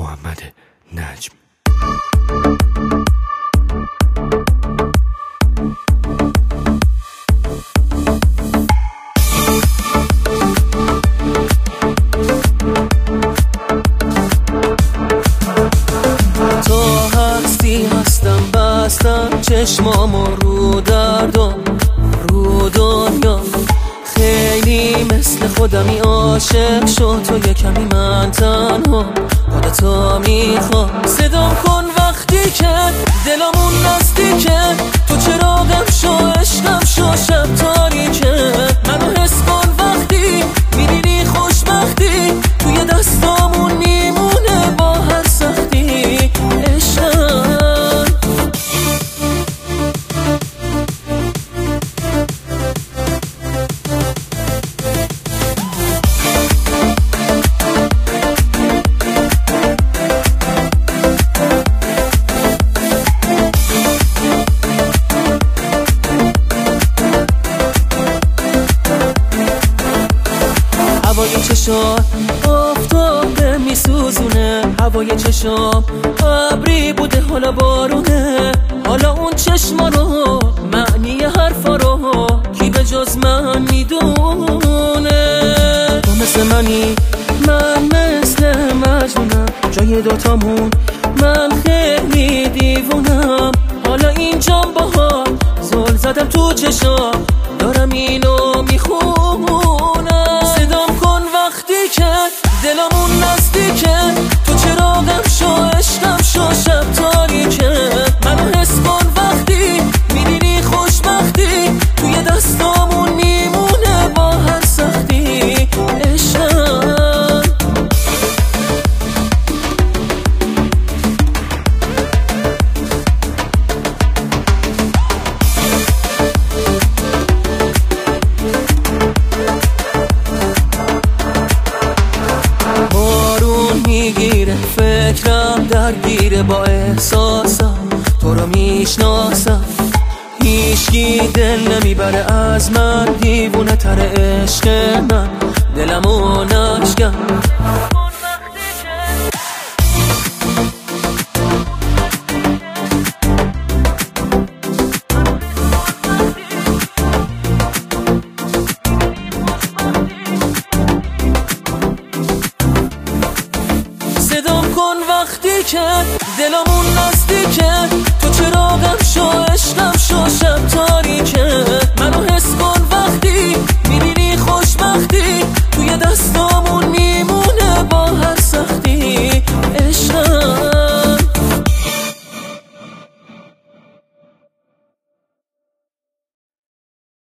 محمد نجم. تا هستی هستم بستم چشمامو رو دردم رو دنیا، خیلی مثل خودمی عاشق شد تو یه کمی من تنها خودتا میخوام. صدام کن وقتی که دلمون نزدیکه، تو چراغم شو عشقم شو شب تاریکه. منو حس کن وقتی میبینی خوشبختی توی دستامون میمونه با هر سختی عشقم. هوای چشام آفتابه میسوزونه، هوای چشام ابری بوده حالا بارونه. حالا اون چشما رو معنی حرفا رو کی به جز من میدونه؟ تو مثل منی من مثل مجنونم، جای دوتامون من خیلی دیوونم. حالا اینجام باهات زل زدم تو چشام دارم اینو میخونم. صدام کن وقتی که دلمون نزدیکه، تو چراغم شو عشقم شو شب تاریکه. منو حس کن وقتی میبینی خوشبختی توی دستامون میمونه با هر سختی عشقم. میگیره فکرم درگیره با احساسم، تو رو میشناسم. هیچکی دل نمیبره از من، دیوونه تر عشق من دلمو نشکن. وقتی که دلمون نزدیکه، تو چراغم شو عشقم